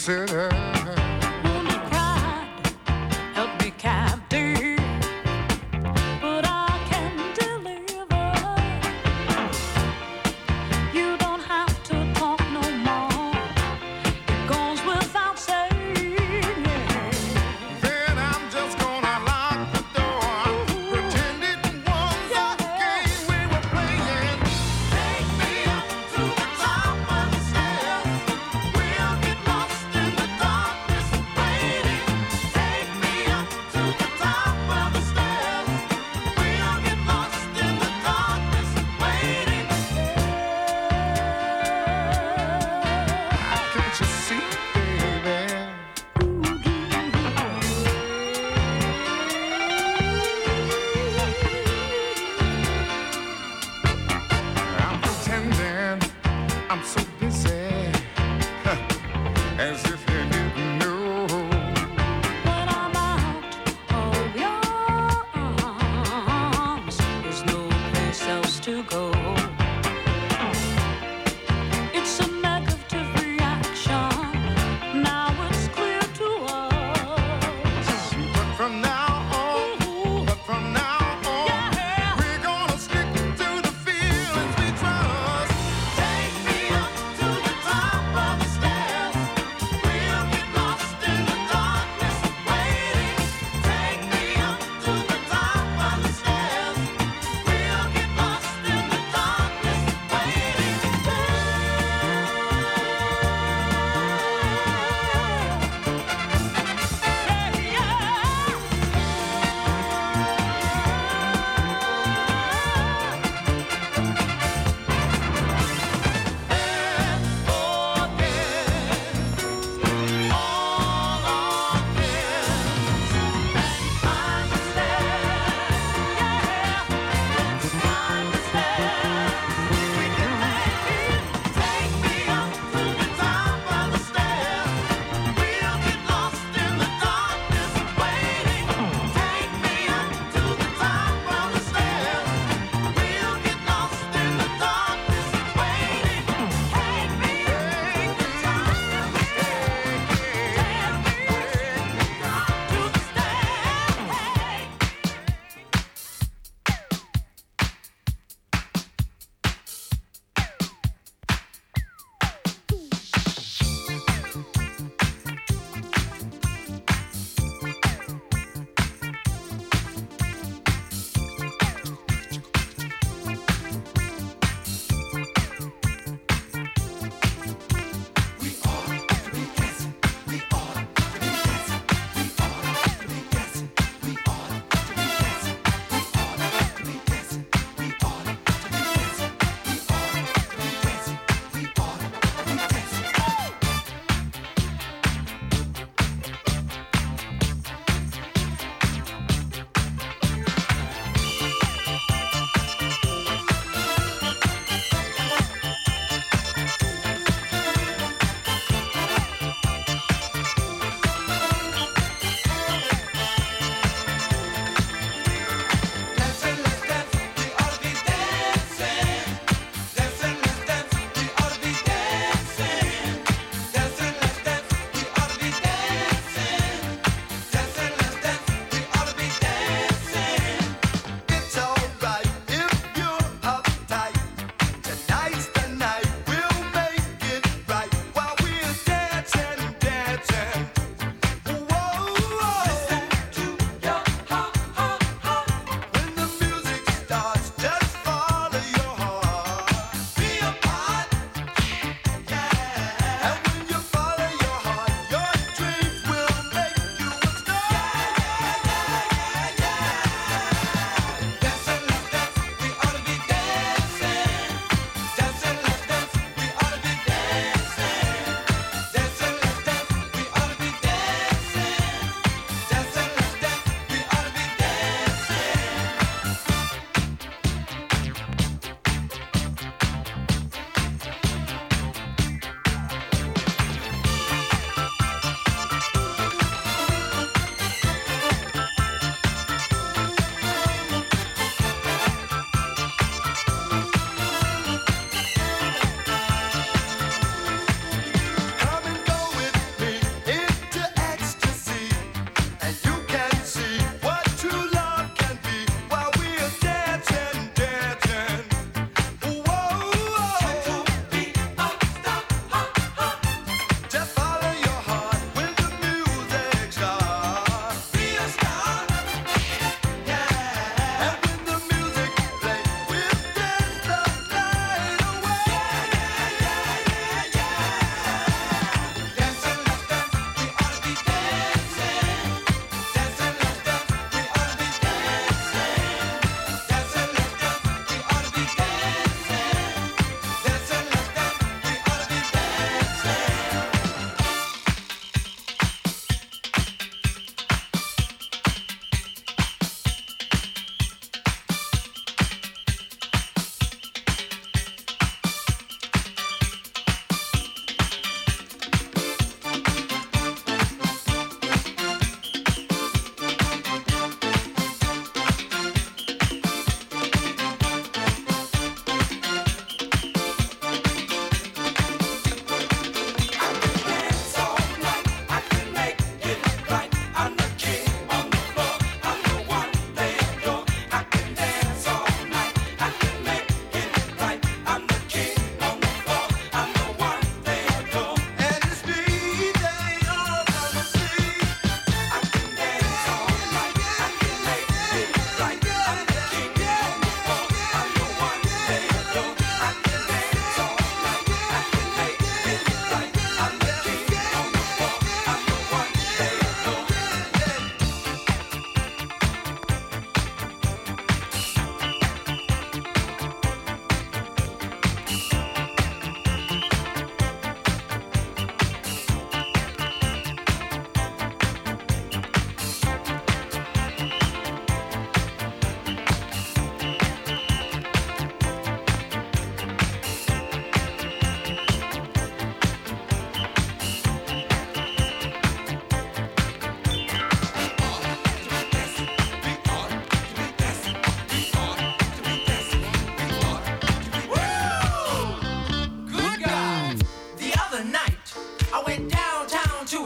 consider. Wounded pride held me captive, but I can deliver. You don't have to talk no more. It goes without saying. Then I'm just gonna lock the door, pretend it was a game we were playing. Take me up to the top of the stairs. We'll get lost in the darkness waiting. Take me up to the top of the stairs. We'll get lost in the darkness waiting. Can't you see, baby? I'm pretending I'm so busy, as if you didn't know. When I'm out of your arms, there's no place else to go. It's a negative reaction. Now it's clear to us. But from now on, we're gonna stick to the feelings we trust. Take me up to the top.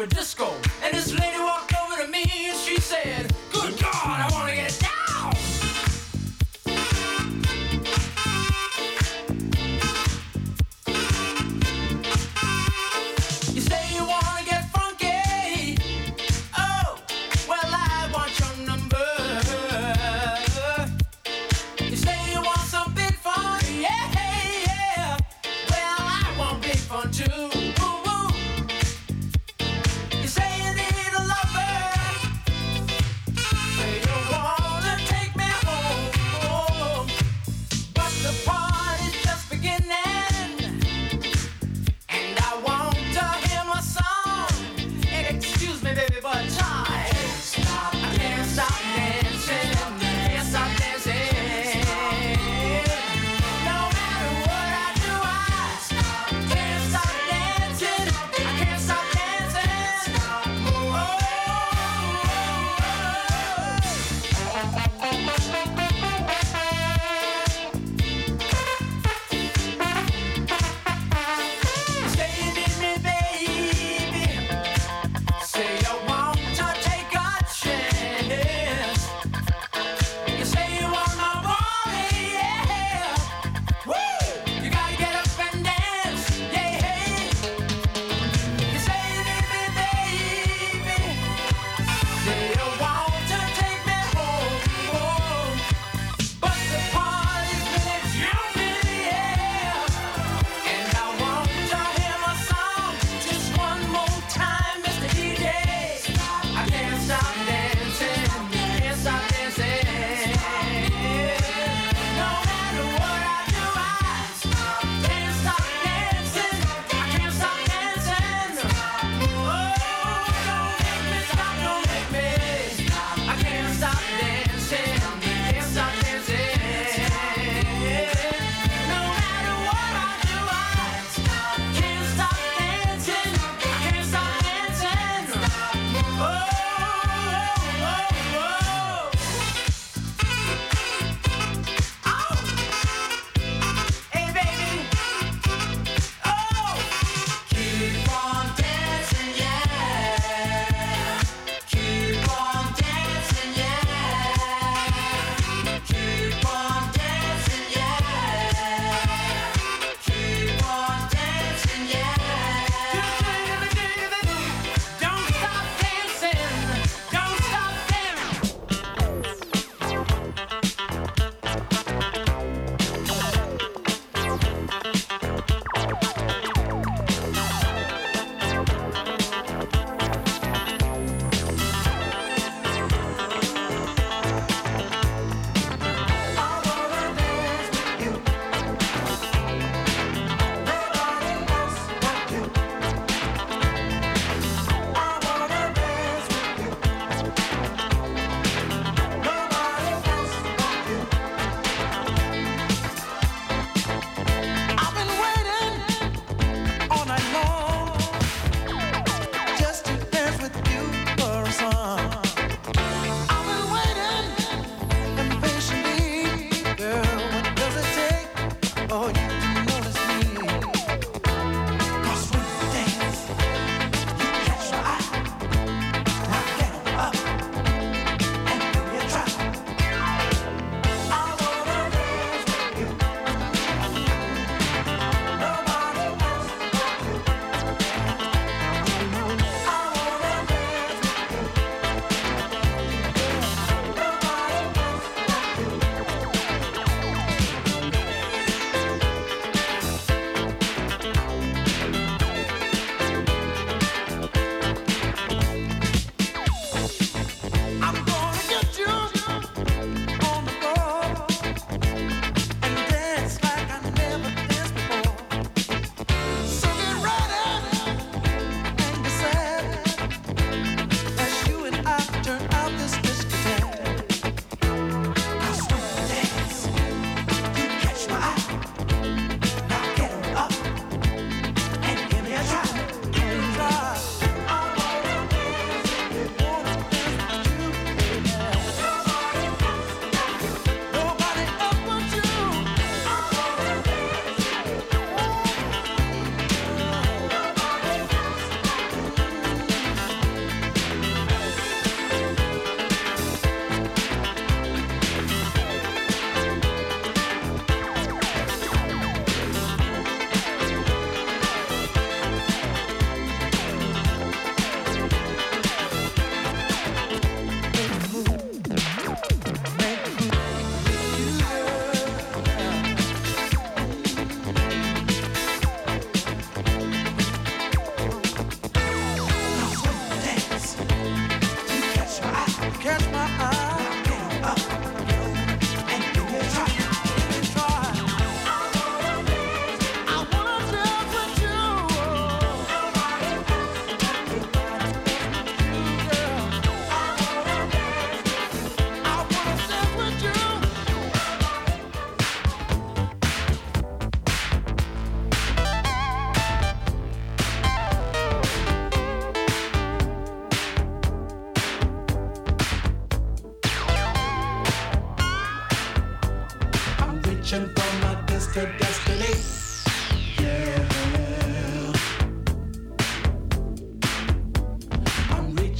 a disco. And this lady walked over to me and she said, good God, I wanna get down. You say you wanna get funky. Oh, well I want your number. You say you want some big fun. Yeah, yeah. Well I want big fun too. Ooh, ooh. You say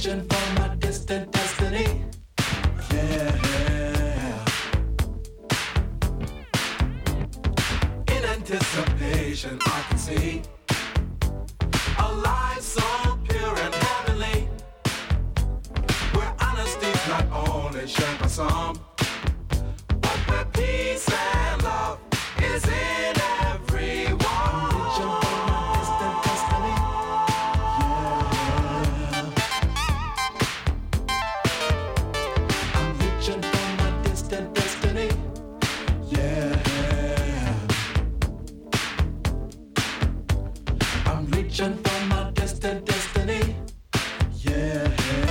reaching for my distant destiny. Yeah. In anticipation, I can see a life so pure and heavenly, where honesty's not only shared by some, but where peace and love is in everyone. Reaching for my distant destiny. Yeah. I'm reaching for my distant destiny. Yeah. I'm reaching for my distant destiny. Yeah.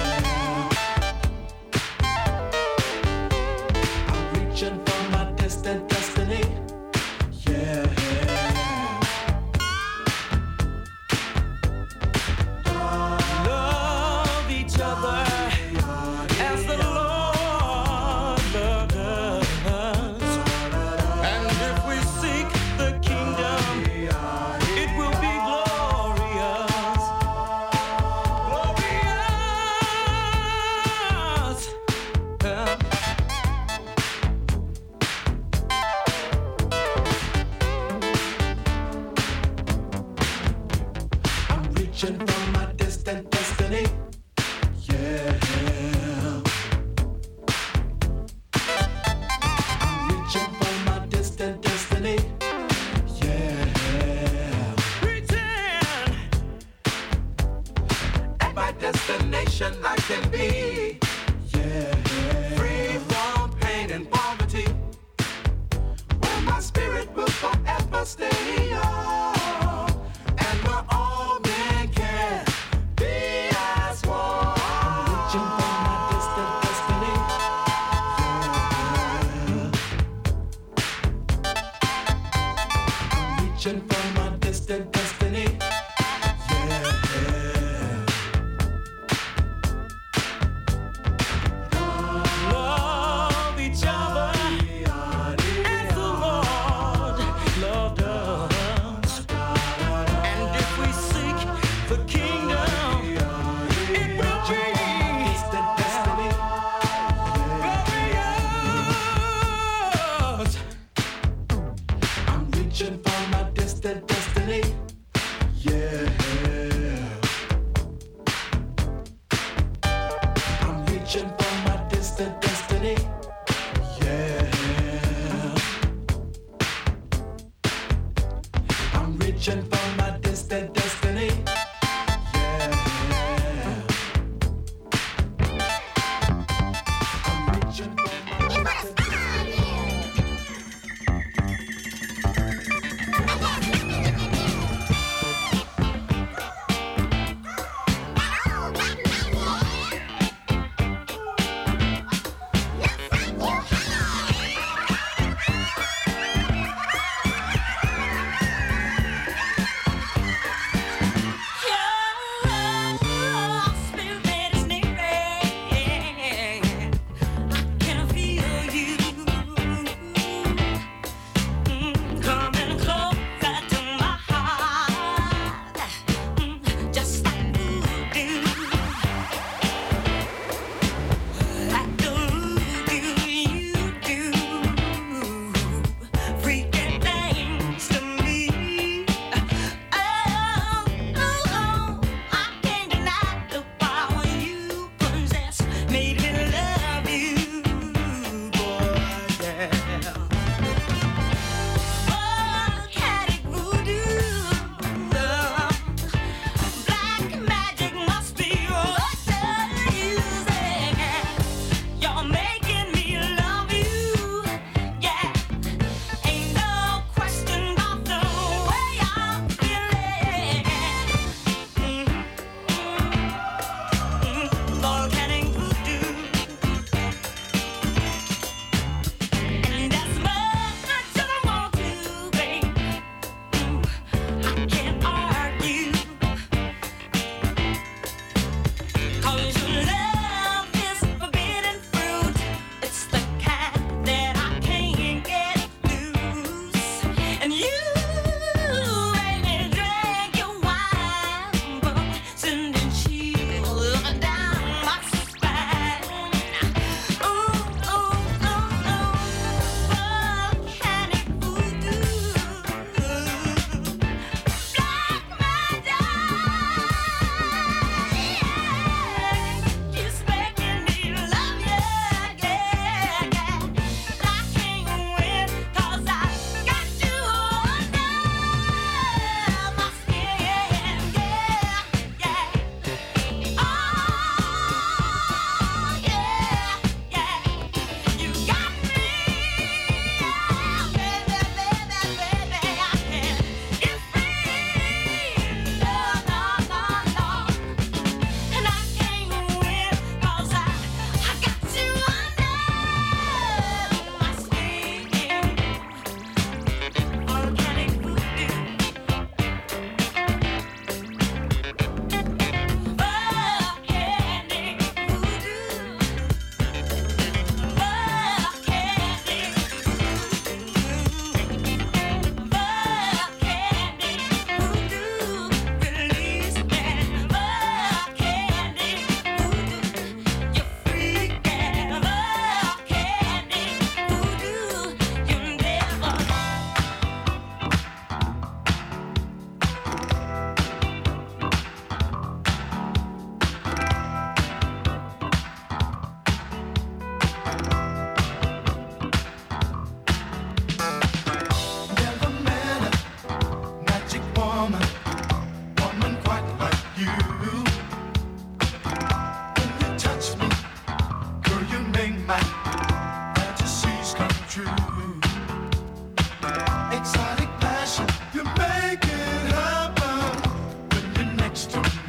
I'm reaching for my distant destiny. Yeah. Love each other as the Lord loved us. And if we seek the kingdom, it will be glorious. Glorious. I'm reaching for my distant destiny. Yeah. I'm reaching for my distant destiny. Yeah. Reaching at my destination I can be. Yeah. Free from pain and poverty, where my spirit will forever stay. And where all men can be as one. I'm reaching for my distant destiny. Yeah. I'm reaching for my distant destiny. Yeah. Love each other as the Lord loved us. And if we seek the kingdom, it will be distant destiny. Glorious. I'm reaching for my distant destiny. Yeah. I'm reaching for my distant destiny. Yeah. I'm reaching for my distant destiny. Yeah. I'm reaching for my distant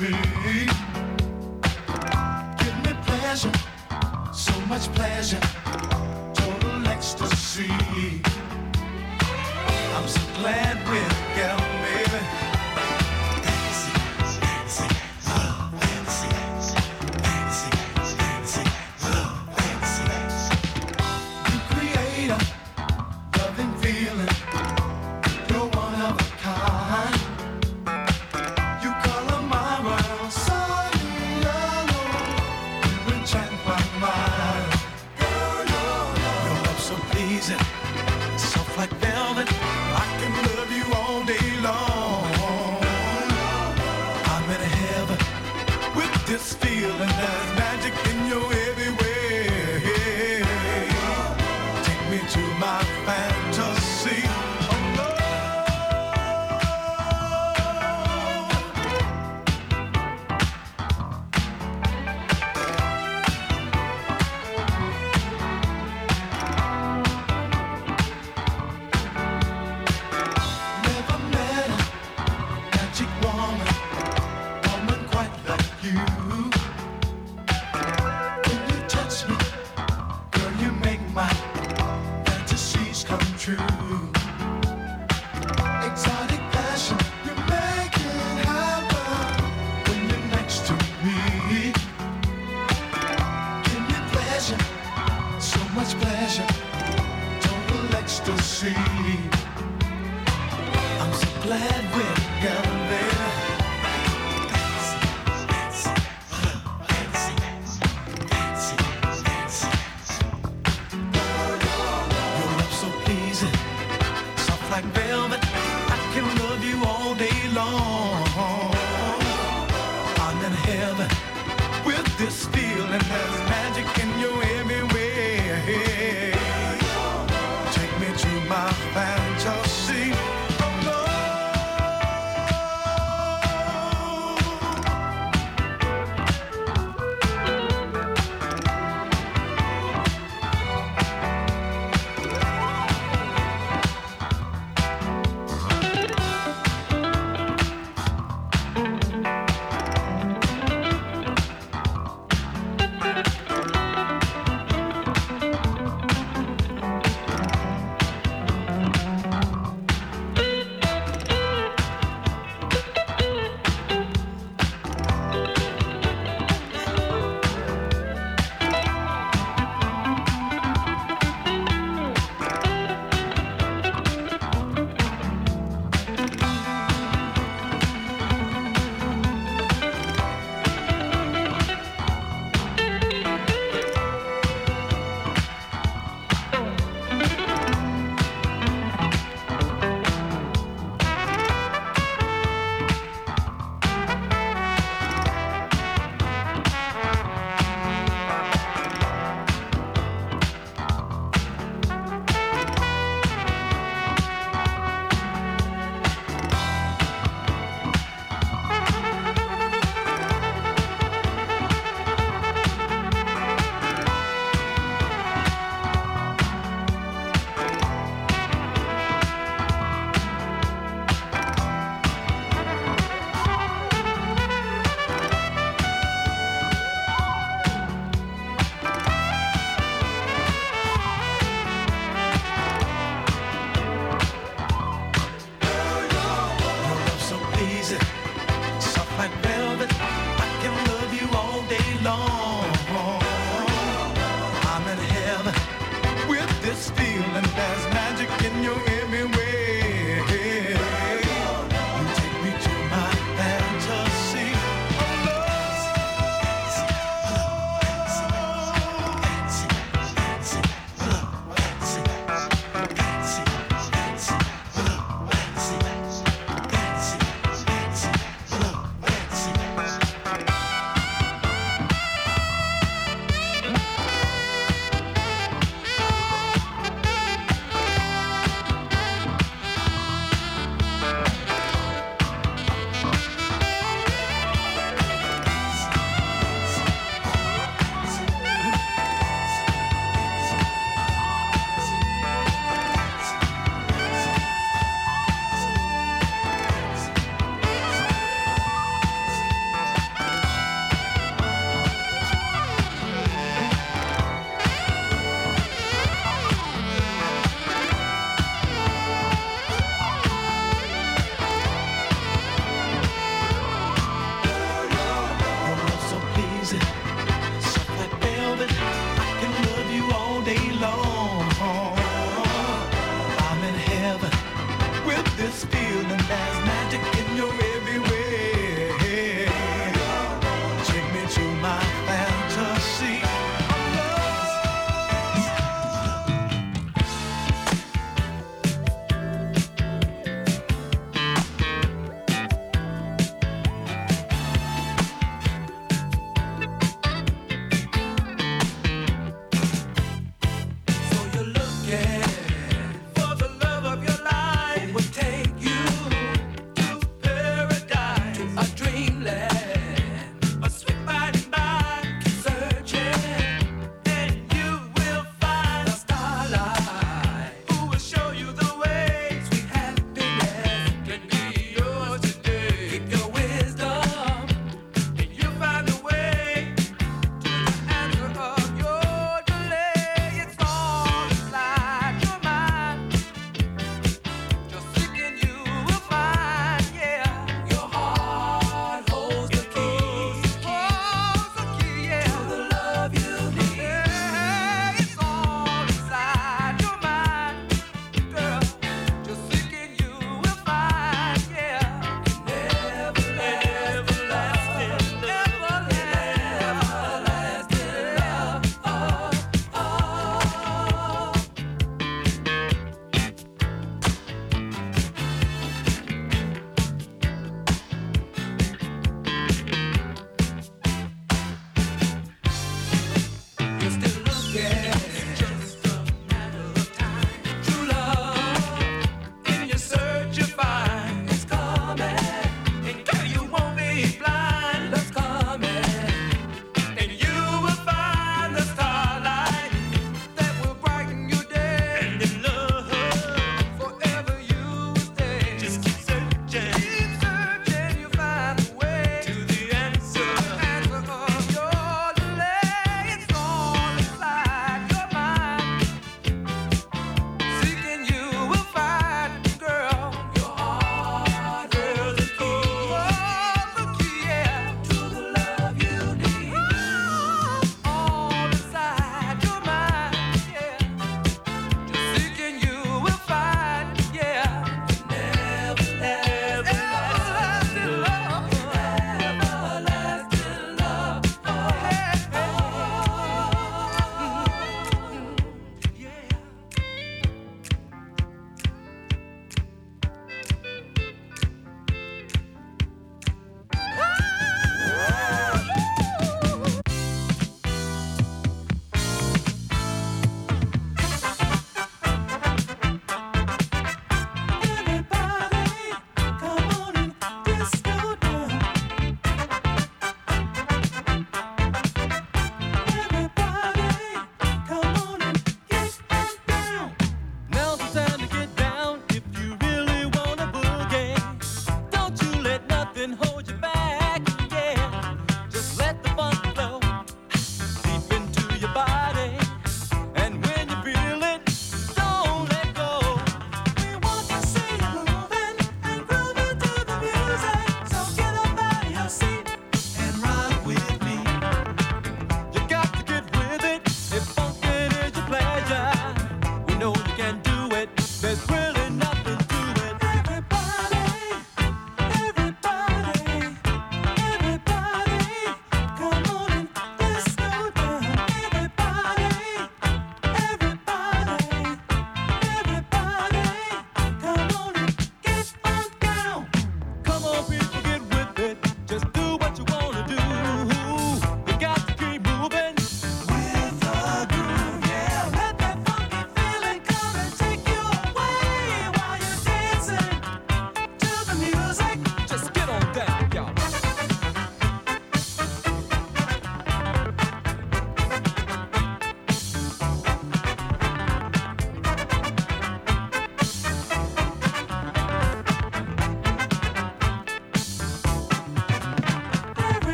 me. Give me pleasure, so much pleasure, total ecstasy. I'm so glad we're together, baby. Fantasy, fantasy, love, fantasy, fantasy, fantasy, love, fantasy. You create a loving feeling. You're one of a kind. You color my world, sun, yellow. You enchant my mind. Girl, your love so pleasing, soft like velvet. I can love you all day long. I'm in heaven with this feeling. There's magic in your every way. Take me to my fantasy. Never met a magic woman, woman quite like you. When you touch me, girl, you make my fantasies come true. Exotic passion, you make it happen when you're next to me. Give me pleasure, so much pleasure, total ecstasy. I'm so glad we're together, baby. Fantasy, fantasy, love, fantasy, fantasy, fantasy. Your love so pleasing, soft like velvet. I can love you all day long. I'm in heaven with this feeling. There's magic in your every way. Take me to my fantasy.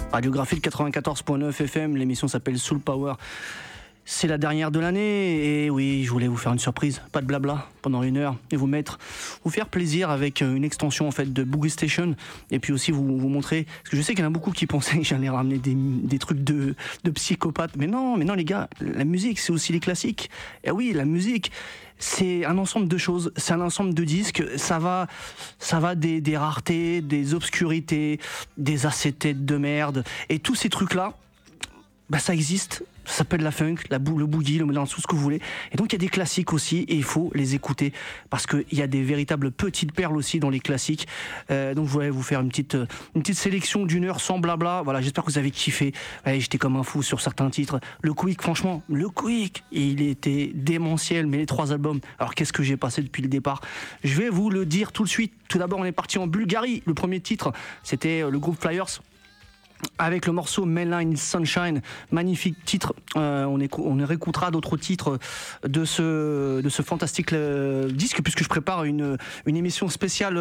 Radiographie 94.9 FM, l'émission s'appelle Soul Power. C'est la dernière de l'année et oui, je voulais vous faire une surprise, pas de blabla pendant 1 heure et vous faire plaisir avec une extension en fait de Boogie Station et puis aussi vous montrer, parce que je sais qu'il y en a beaucoup qui pensaient que j'allais ramener des trucs de psychopathe, mais non les gars, la musique c'est aussi les classiques. Et oui, la musique c'est un ensemble de choses, c'est un ensemble de disques, ça va des raretés, des obscurités, des acétates de merde et tous ces trucs là, bah ça existe. Ça s'appelle la funk, le boogie, le modern soul, ce que vous voulez. Et donc il y a des classiques aussi et il faut les écouter parce qu'il y a des véritables petites perles aussi dans les classiques. Donc je voulais vous faire une petite sélection d'1 heure sans blabla. Voilà, j'espère que vous avez kiffé. J'étais comme un fou sur certains titres. Le Quick, franchement, il était démentiel, mais les 3 albums. Alors qu'est-ce que j'ai passé depuis le départ? Je vais vous le dire tout de suite. Tout d'abord, on est parti en Bulgarie. Le premier titre, c'était le groupe Flyers. Avec le morceau Mainline Sunshine, magnifique titre. On réécoutera d'autres titres de ce fantastique disque puisque je prépare une émission spéciale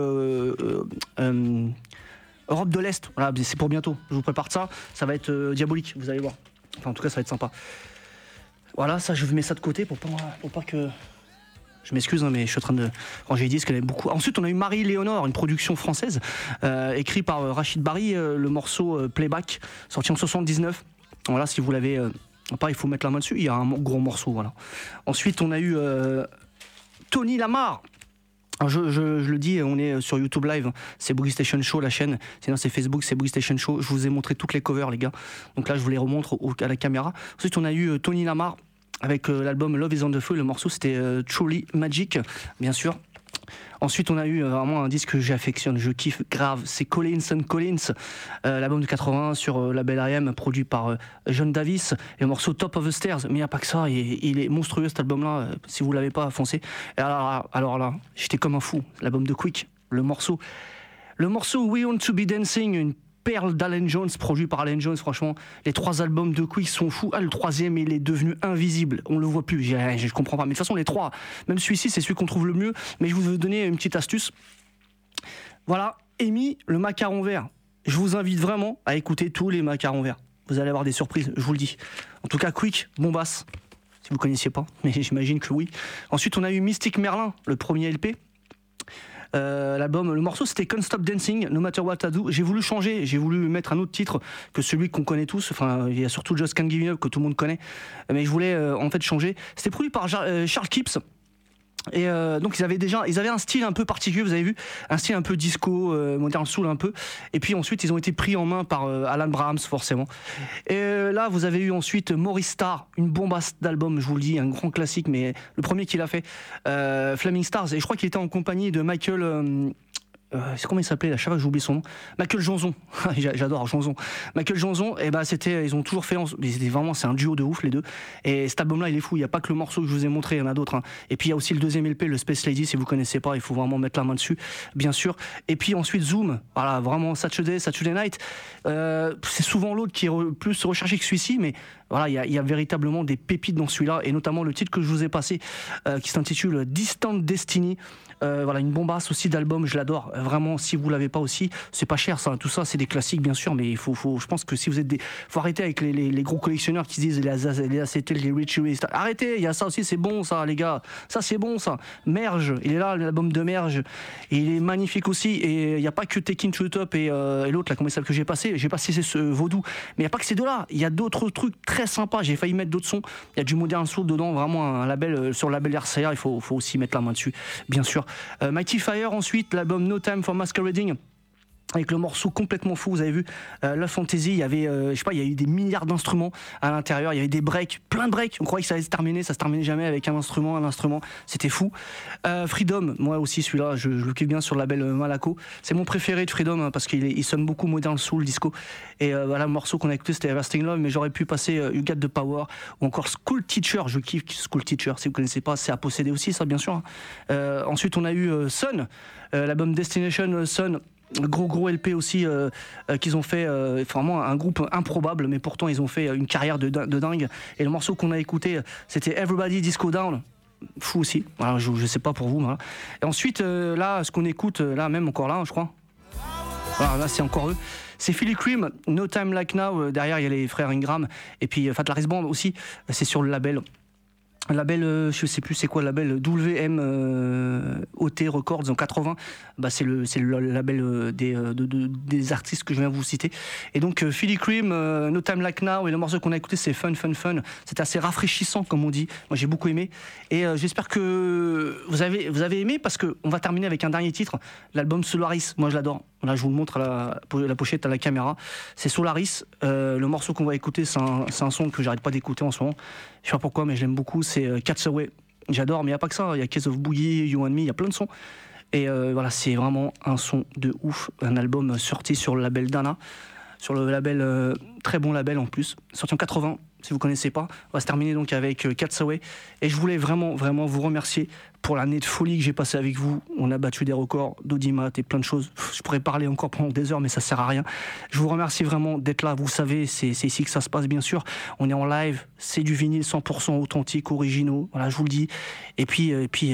Europe de l'Est. Voilà, c'est pour bientôt. Je vous prépare ça. Ça va être diabolique, vous allez voir. Enfin, en tout cas, ça va être sympa. Voilà, ça, je mets ça de côté pour pas que. Je m'excuse, mais je suis en train de ranger les disques, elle aime beaucoup. Ensuite, on a eu Marie-Léonore, une production française, écrite par Rachid Bari, le morceau Playback, sorti en 79. Voilà, si vous l'avez pas, il faut mettre la main dessus, il y a un gros morceau, voilà. Ensuite, on a eu Tony Lamar. Alors je le dis, on est sur YouTube Live, c'est Boogie Station Show, la chaîne. Sinon, c'est Facebook, c'est Boogie Station Show. Je vous ai montré toutes les covers, les gars. Donc là, je vous les remontre à la caméra. Ensuite, on a eu Tony Lamar, avec l'album Love is on the Feu, le morceau c'était Truly Magic, bien sûr. Ensuite on a eu vraiment un disque que j'affectionne, je kiffe grave, c'est Collins & Collins, l'album de 81 sur label R.E.M. produit par John Davis, et le morceau Top of the Stairs, mais il n'y a pas que ça, il est monstrueux cet album là, si vous ne l'avez pas, foncez. Et alors là, j'étais comme un fou, l'album de Quick, le morceau We Want to Be Dancing, une perle d'Allen Jones, produit par Allen Jones. Franchement, les 3 albums de Quick sont fous. Le 3e, il est devenu invisible, on le voit plus, je comprends pas, mais de toute façon les 3, même celui-ci c'est celui qu'on trouve le mieux, mais je vous veux donner une petite astuce. Voilà, Amy, le macaron vert, je vous invite vraiment à écouter tous les macarons verts, vous allez avoir des surprises, je vous le dis. En tout cas Quick, bombasse, si vous connaissiez pas, mais j'imagine que oui. Ensuite on a eu Mystic Merlin, le premier LP. Le morceau c'était Can't Stop Dancing, No Matter What I Do. J'ai voulu changer, j'ai voulu mettre un autre titre que celui qu'on connaît tous. Enfin, il y a surtout Just Can't Give Up que tout le monde connaît, mais je voulais en fait changer. C'était produit par Charles Kipps. Et donc ils avaient un style un peu particulier, vous avez vu, un style un peu disco, modern soul un peu. Et puis ensuite ils ont été pris en main par Alan Brahams forcément. Et là vous avez eu ensuite Maurice Starr, une bombasse d'album, je vous le dis, un grand classique, mais le premier qu'il a fait, Flaming Stars. Et je crois qu'il était en compagnie de Michael. C'est comment il s'appelait là, chaque fois que j'oublie son nom, Michael Jonzon. J'adore Jonzon. Michael Jonzon, et bah ils ont toujours fait, c'est un duo de ouf les deux. Et cet album là il est fou, il y a pas que le morceau que je vous ai montré, il y en a d'autres, hein. Et puis il y a aussi le 2e LP, le Space Lady, si vous connaissez pas, il faut vraiment mettre la main dessus, bien sûr. Et puis ensuite Zoom, voilà, vraiment Saturday Night, c'est souvent l'autre qui est plus recherché que celui-ci, mais voilà, il y a véritablement des pépites dans celui-là, et notamment le titre que je vous ai passé, qui s'intitule Distant Destiny. Voilà, une bombasse aussi d'album, je l'adore. Vraiment, si vous l'avez pas aussi, c'est pas cher ça. Tout ça, c'est des classiques bien sûr, mais je pense que si vous êtes faut arrêter avec les gros collectionneurs qui disent les acétels, les Richie. Arrêtez, il y a ça aussi, c'est bon ça, les gars. Ça c'est bon ça. Merge, il est là, l'album de Merge, et il est magnifique aussi. Et il y a pas que Taking to the Top et l'autre là, comment il s'appelle que j'ai passé ce Vaudou. Mais il y a pas que ces deux-là. Il y a d'autres trucs très sympas. J'ai failli mettre d'autres sons. Il y a du modern soul dedans, vraiment un label sur le label RCA. Il faut aussi mettre la main dessus, bien sûr. Mighty Fire ensuite, l'album No Time for Masquerading, avec le morceau complètement fou, vous avez vu, Love Fantasy, il y avait, il y a eu des milliards d'instruments à l'intérieur, il y avait des breaks, plein de breaks, on croyait que ça allait se terminer, ça se terminait jamais avec un instrument, c'était fou. Freedom, moi aussi celui-là, je le kiffe bien sur le label Malaco, c'est mon préféré de Freedom, hein, parce qu'il sonne beaucoup modern soul, disco, et voilà, le morceau qu'on a écouté c'était Everlasting Love, mais j'aurais pu passer You Got the Power, ou encore School Teacher, je kiffe School Teacher, si vous connaissez pas, c'est à posséder aussi ça, bien sûr. Ensuite on a eu Sun, l'album Destination Sun, gros LP aussi qu'ils ont fait, vraiment un groupe improbable, mais pourtant ils ont fait une carrière de dingue. Et le morceau qu'on a écouté c'était Everybody Disco Down, fou aussi. Alors, je sais pas pour vous, voilà. Et ensuite là ce qu'on écoute là même encore là, je crois. Alors là, c'est encore eux. C'est Philly Cream, No Time Like Now. Derrière, il y a les frères Ingram. Et puis Fat Larry's Band aussi. C'est sur le label. Je sais plus c'est quoi le label, WMOT Records en 80. C'est le label des artistes que je viens de vous citer. Et donc Philly Cream, No Time Like Now, et le morceau qu'on a écouté c'est Fun. C'est assez rafraîchissant comme on dit. Moi j'ai beaucoup aimé. Et j'espère que vous avez aimé, parce qu'on va terminer avec un dernier titre, l'album Solaris. Moi je l'adore. Là je vous le montre à la pochette à la caméra. C'est Solaris. Le morceau qu'on va écouter c'est un son que j'arrête pas d'écouter en ce moment. Je sais pas pourquoi mais je l'aime beaucoup. C'est Cat's Away. J'adore, mais il n'y a pas que ça. Il y a Case of Boogie, You and Me, il y a plein de sons. Et voilà, c'est vraiment un son de ouf. Un album sorti sur le label Dana. Sur le label, très bon label en plus. Sorti en 80, si vous ne connaissez pas. On va se terminer donc avec Cat's Away. Et je voulais vraiment vous remercier pour l'année de folie que j'ai passée avec vous. On a battu des records d'audimat et plein de choses. Je pourrais parler encore pendant des heures, mais ça sert à rien. Je vous remercie vraiment d'être là. Vous savez, c'est ici que ça se passe, bien sûr. On est en live, c'est du vinyle 100% authentique, originaux. Voilà, je vous le dis. Et puis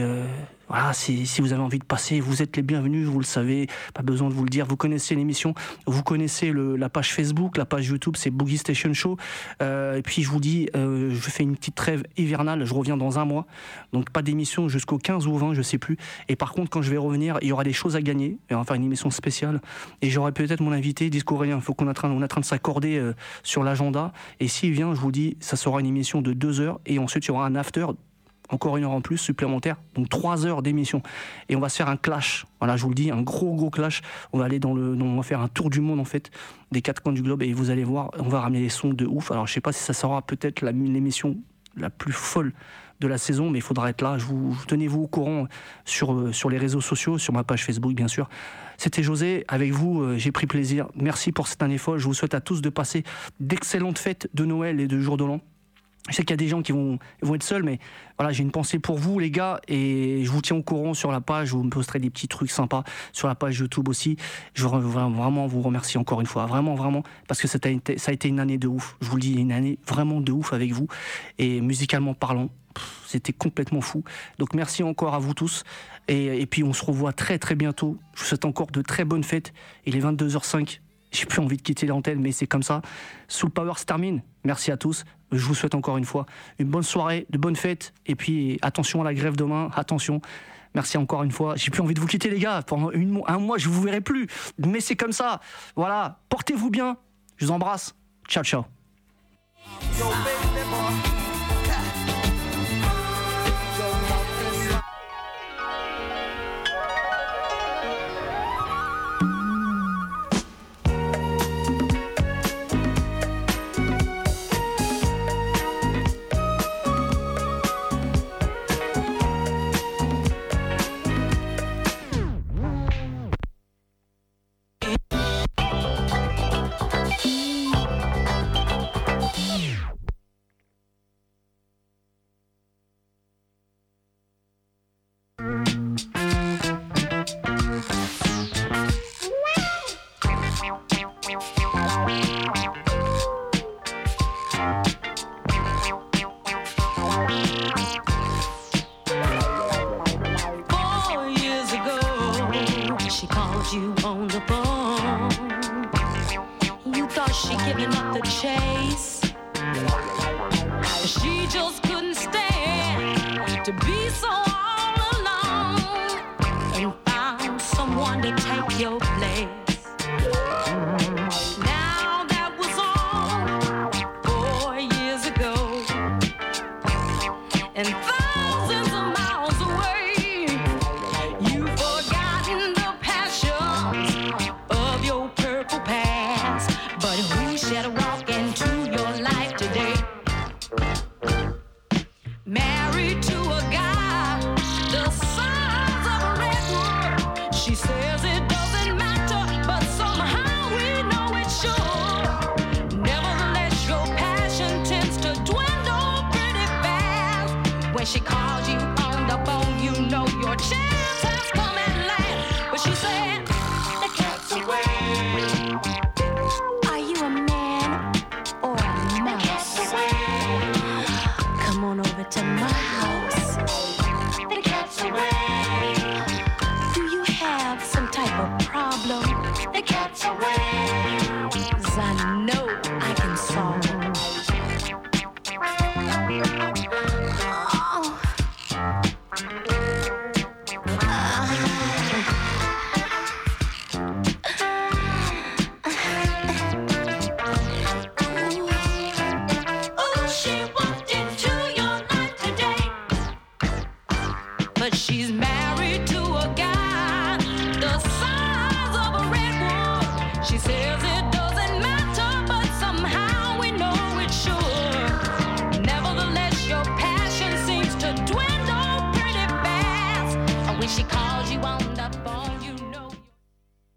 voilà, si vous avez envie de passer, vous êtes les bienvenus, vous le savez, pas besoin de vous le dire. Vous connaissez l'émission, vous connaissez la page Facebook, la page YouTube, c'est Boogie Station Show. Et puis je vous dis, je fais une petite trêve hivernale, je reviens dans un mois. Donc pas d'émission jusqu'au 15 ou 20, je sais plus. Et par contre, quand je vais revenir, il y aura des choses à gagner. Et on va faire une émission spéciale. Et j'aurai peut-être mon invité, Disco Aurélien. Il faut on est en train de s'accorder sur l'agenda. Et s'il vient, je vous dis, ça sera une émission de 2 heures. Et ensuite, il y aura un after. Encore 1 heure en plus supplémentaire, donc 3 heures d'émission. Et on va se faire un clash, voilà, je vous le dis, un gros clash. On va aller on va faire un tour du monde en fait, des 4 coins du globe, et vous allez voir, on va ramener des sons de ouf. Alors je sais pas si ça sera peut-être l'émission la plus folle de la saison, mais il faudra être là. Tenez-vous au courant sur les réseaux sociaux, sur ma page Facebook bien sûr. C'était José, avec vous, j'ai pris plaisir. Merci pour cette année folle. Je vous souhaite à tous de passer d'excellentes fêtes de Noël et de jour de l'an. Je sais qu'il y a des gens qui vont être seuls, mais voilà, j'ai une pensée pour vous, les gars, et je vous tiens au courant sur la page. Je vous posterai des petits trucs sympas sur la page YouTube aussi. Je veux vraiment vous remercier encore une fois, vraiment, parce que ça a été une année de ouf. Je vous le dis, une année vraiment de ouf avec vous, et musicalement parlant, c'était complètement fou. Donc merci encore à vous tous, et puis on se revoit très bientôt. Je vous souhaite encore de très bonnes fêtes. Il est 22h05. J'ai plus envie de quitter l'antenne, mais c'est comme ça. Soul Power se termine. Merci à tous. Je vous souhaite encore une fois une bonne soirée, de bonnes fêtes. Et puis attention à la grève demain. Attention. Merci encore une fois. J'ai plus envie de vous quitter, les gars. Pendant un mois, je vous verrai plus. Mais c'est comme ça. Voilà. Portez-vous bien. Je vous embrasse. Ciao. You on the phone. You thought she giving up the chase. She just couldn't stand to be so all alone, and found someone to take your place. Now that was all 4 years ago, and thousands of miles away, you've forgotten the of your purple past. But who shall walk into your life today? Married to a guy the size of a redwood. She says it doesn't matter, but somehow we know it should. Nevertheless, your passion tends to dwindle pretty fast. When she calls you on the phone, you know your chance has come at last. But she said, are you a man or a mouse? Come on over to my house. The cat's away. Do you have some type of problem? The cat's Ooh, she walked into your life today, but she's married to a guy.